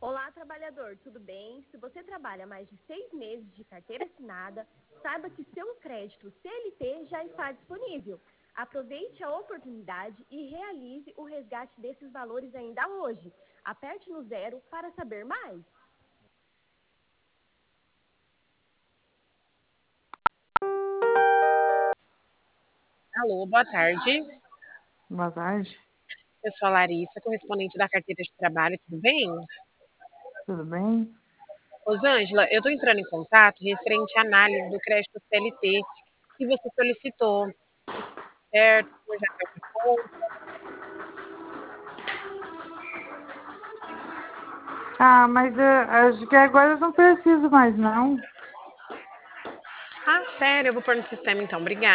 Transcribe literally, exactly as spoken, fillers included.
Olá, trabalhador, tudo bem? Se você trabalha mais de seis meses de carteira assinada, saiba que seu crédito C L T já está disponível. Aproveite a oportunidade e realize o resgate desses valores ainda hoje. Aperte no zero para saber mais. Alô, boa tarde. Boa tarde, Eu sou a Larissa, correspondente da carteira de trabalho, tudo bem? tudo bem? Rosângela, eu estou entrando em contato referente à análise do crédito C L T que você solicitou, certo? Como já está de conta. Ah, mas eu acho que agora eu não preciso mais, não. Ah, sério, eu vou pôr no sistema então, obrigada.